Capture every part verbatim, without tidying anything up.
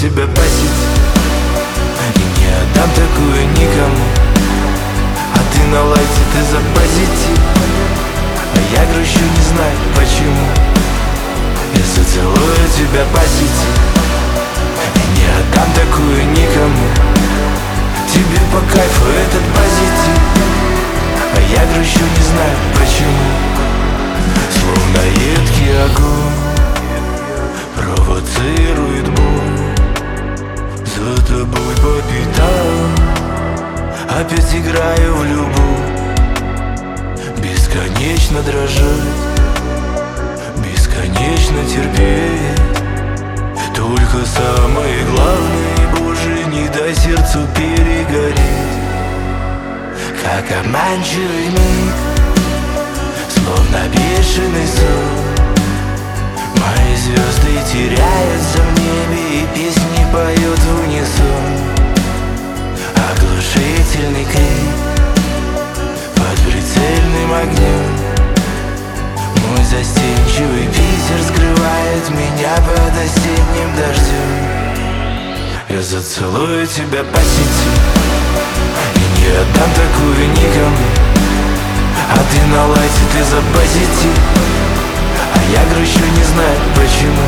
тебя по сети и не отдам такую никому. А ты на лайте, ты за позитив, а я грущу, не знаю почему. Я зацелую тебя по сети и не отдам такую никому. Тебе по кайфу этот позитив, а я грущу, не знаю почему. Словно едкий огонь провоцирует боль. За тобой по пятам опять играю в любовь. Бесконечно дрожать, бесконечно терпеть. Только самое главное, Боже, не дай сердцу перегореть. Как обманчивый миг, словно бешеный сон, мои звезды теряются в небе, и песни поют в унисон. Оглушительный крик под прицельным огнем. Мой застенчивый Питер скрывает меня под осенним дождем. Я зацелую тебя по сети и не отдам такую никому. А ты на лайте, ты за позитив, а я грущу, не знаю почему.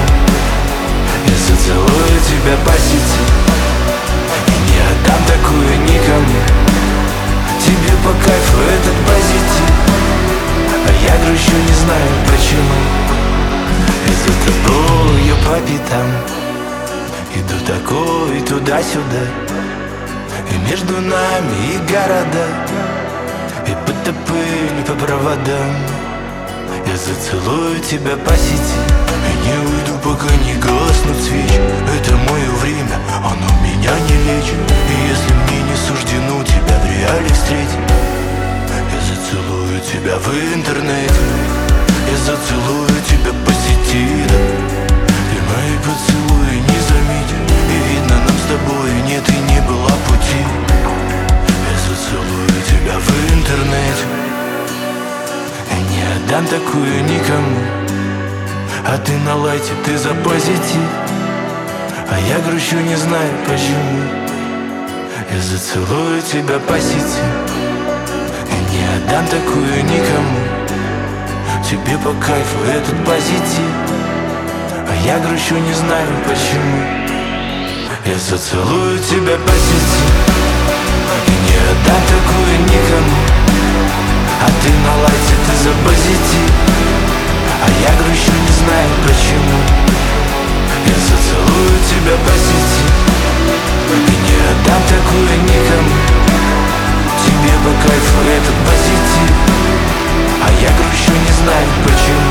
Я зацелую тебя по сети и не отдам такую никому. Тебе по кайфу этот позитив, а я грущу, не знаю почему. И за тобою по пятам иду такой туда-сюда, и между нами и города, и под пыль по проводам. Я зацелую тебя по сети и не уйду, пока не гаснут свечи. Это мое время, оно меня не лечит. И если мне не суждено тебя в реале встретить, я зацелую тебя в интернете, я зацелую тебя по сети, да. Ты мои поцелуи не заметил, и видно, нам с тобой нет и не было пути. Я зацелую тебя в интернете и не отдам такую никому. А ты на лайте, ты за позитив, а я грущу, не знаю почему. Я зацелую тебя по сети и не отдам такую никому. Тебе по кайфу этот позитив, а я грущу, не знаю почему. Я зацелую тебя по сети и не отдам такую никому. А ты на лайте, ты за позитив, а я грущу, не знаю почему. Я зацелую тебя по сети и не отдам такую никому. Тебе по кайфу этот позитив, а я грущу, не знаю почему.